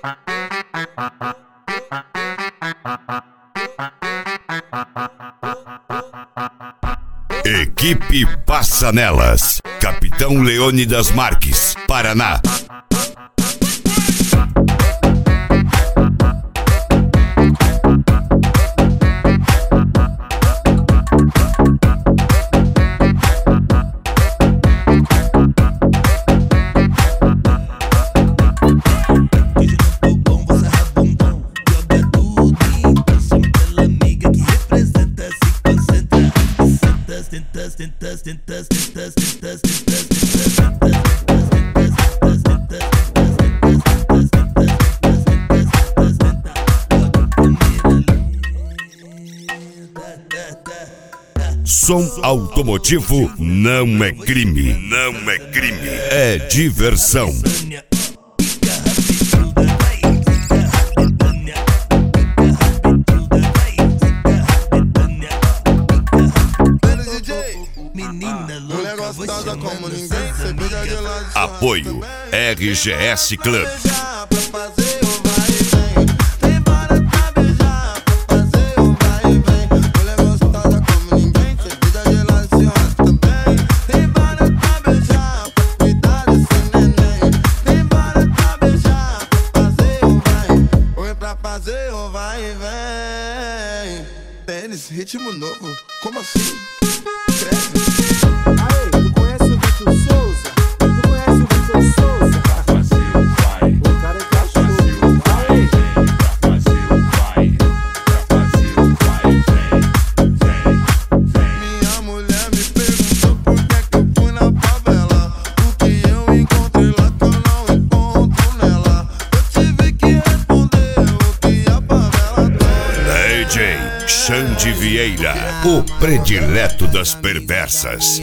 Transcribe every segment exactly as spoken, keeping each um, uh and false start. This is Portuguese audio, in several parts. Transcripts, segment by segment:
Equipe Passa Nelas, Capitão Leônidas Marques, Paraná. Som automotivo não é crime, não é crime, é diversão. Apoio R G S Club. Tênis, ritmo novo, como assim? Cresce. Aê, tu conhece o Vitor Souza? Tu conhece o Vitor Souza? Pra fazer o vai, O cara é cachorro. pra fazer o vai, vem. Pra fazer o vai, pra fazer o vai, vem, vem, vem. Minha mulher me perguntou por que que eu fui na favela. O que eu encontrei lá que eu não encontro nela. Eu tive que responder o que a favela tem. D J Xande Vieira, o predileto das perversas.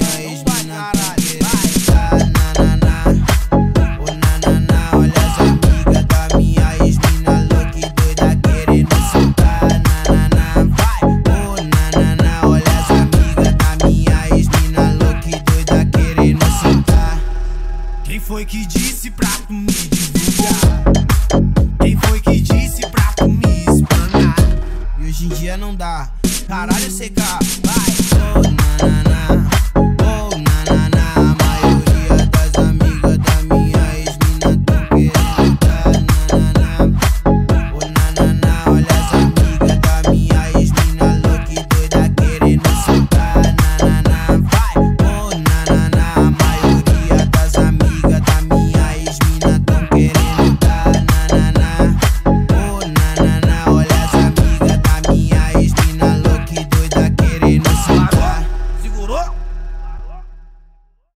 Quem foi que disse pra tu me divulgar? Quem foi que disse pra tu me espanar? E hoje em dia não dá. Caralho, C K,